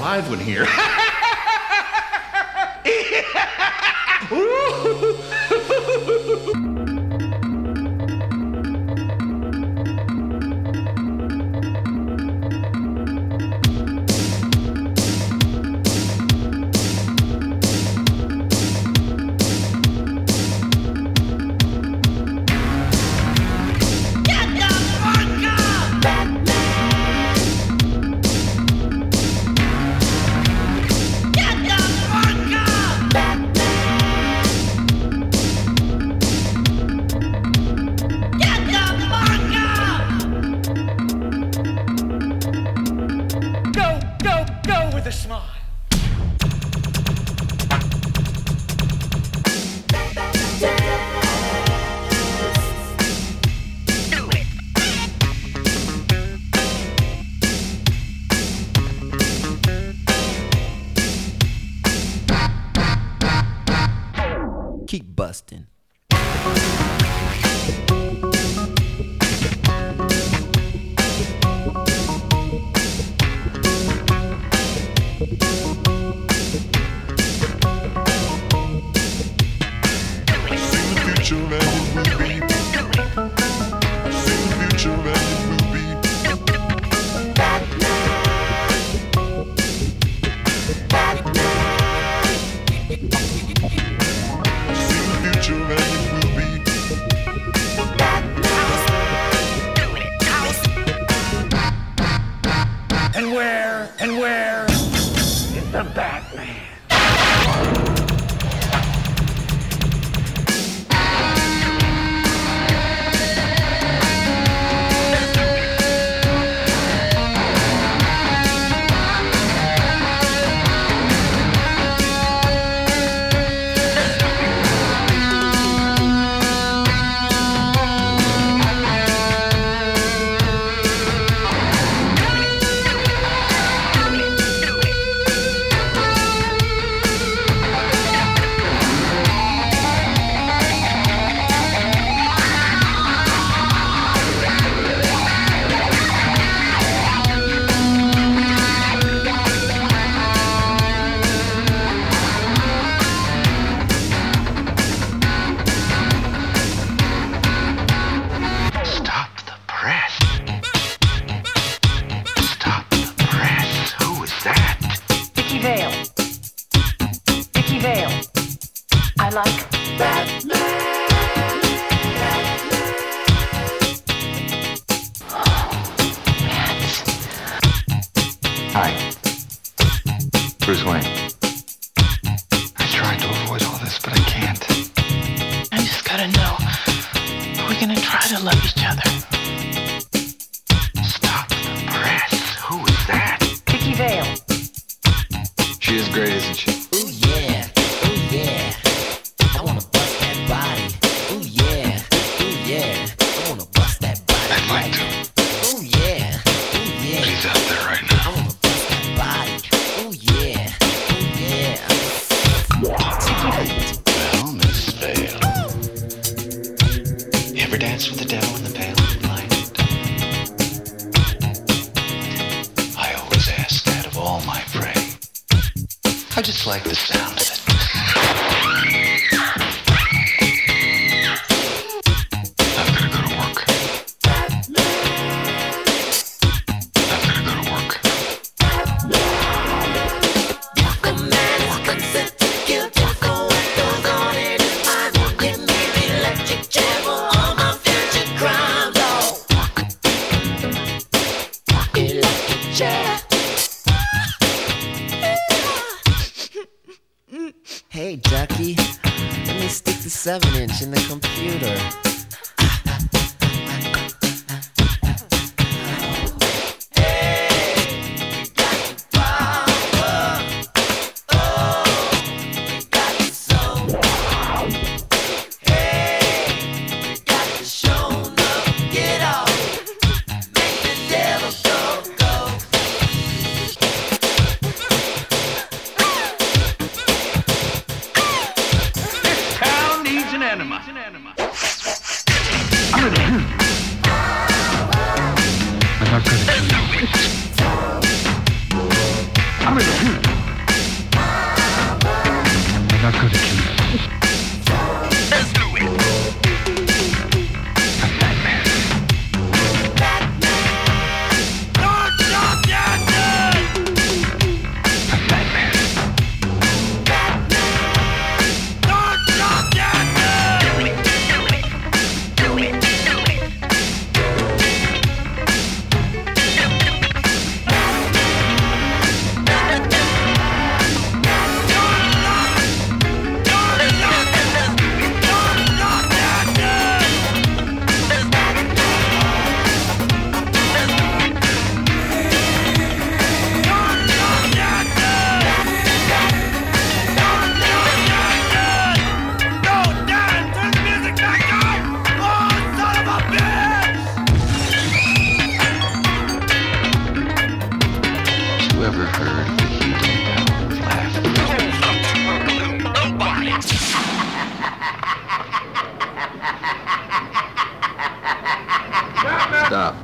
live one here. Keep busting. And where is the Batman? Vicky Vale. I like Batman. Hi. Bruce Wayne. I tried to avoid all this, but I can't. I just gotta know, are we gonna try to love each other? Stop the press. Who is that? Vicky Vale. She is great, isn't she? Ooh yeah, ooh yeah. I wanna bust that body. Ooh yeah, I wanna bust that body. I'd like to. Ooh yeah, She's out there right I now. wanna bust that body. Ooh yeah. Well, Miss Vale. You ever dance with the devil in the pale moonlight? I always ask that of all my prey. I just like the sound of it. I've gotta go to work. I've gotta go to work. Hey, Ducky, let me stick the 7-inch in the computer. I'm gonna ever heard of the healing power of laughter? Stop.